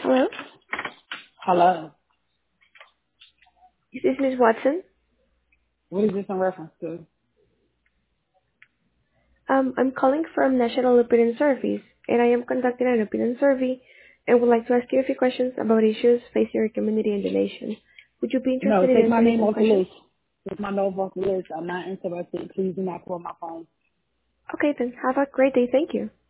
Hello, Hello. this is Ms. Watson. What is this in reference to? I'm calling from National Opinion Service, and I am conducting an opinion survey and would like to ask you a few questions about issues facing your community and the nation. Would you be No, interested in take my answering name some off the questions? list. Take my name off the list. I'm not interested. Please do not call my phone. Okay, then have a great day. Thank you.